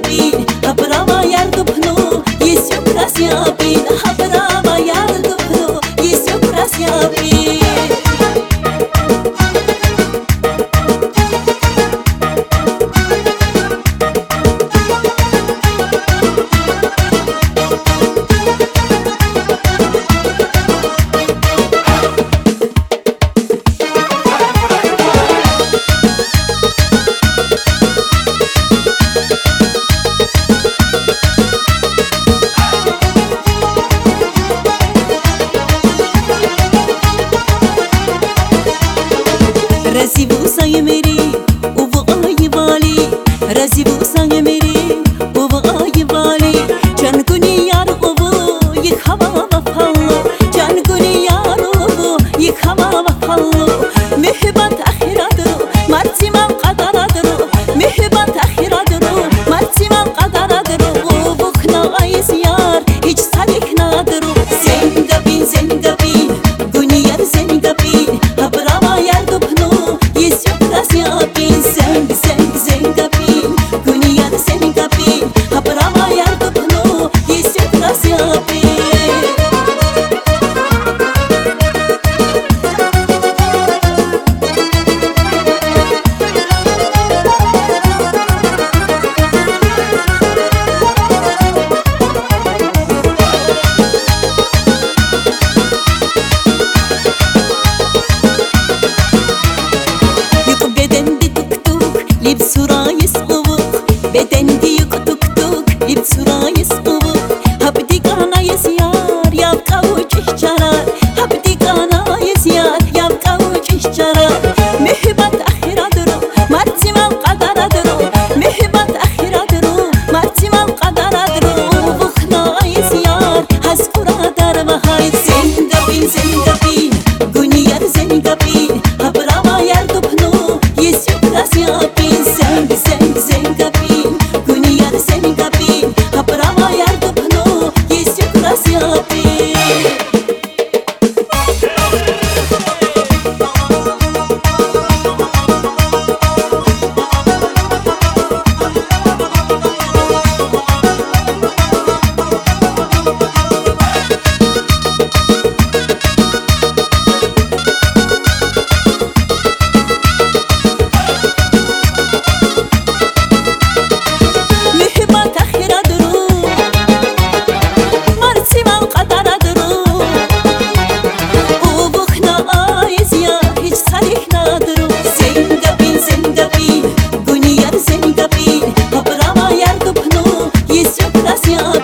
bin, habrava yardu pnu, yesyo krasya bin, habrava yardu pnu, yesyo krasya bin. रज़ी वो संग मेरी वो आई वाली रज़ी वो संग मेरी वो आई वाली चन कुनी यार वो ये हवा वफालो चन कुनी यार वो ये हवा वफालो मेहबत आखिरा दरो मर्ची मान قدر दरो मेहबत आखिरा दरो मर्ची मान قدر दरो वो खना आइस यार हिच सालिक ना दरो ज़िंदगी ज़िंदगी गुनिया ज़िंदगी हबरावा यार दो Yesyo krasya bin, zeng zeng zenga bin, Gunyar zenga bin, habrava yardu pnu, yesyo krasya bin. Lipsura yesquvuk, bedendi yuk tuk tuk, lipsura yesquvuk, habdi kana yesyar, yabqa uçiş çarar, habdi kana yesyar, yabqa uçiş çarar. Mehbat ahiradır, martiman qadaradır, mehbat ahiradır, martiman qadaradır, bukhna yesyar, haskura dar bahar, zengabin zengabin, gunyar zengabin, habrava yardu pnu, yesyo krasya bin. Zeng zeng zenga bin, Gunyar zenga bin, habrava yardu pnu, yesyo krasya bin. Yesyo krasya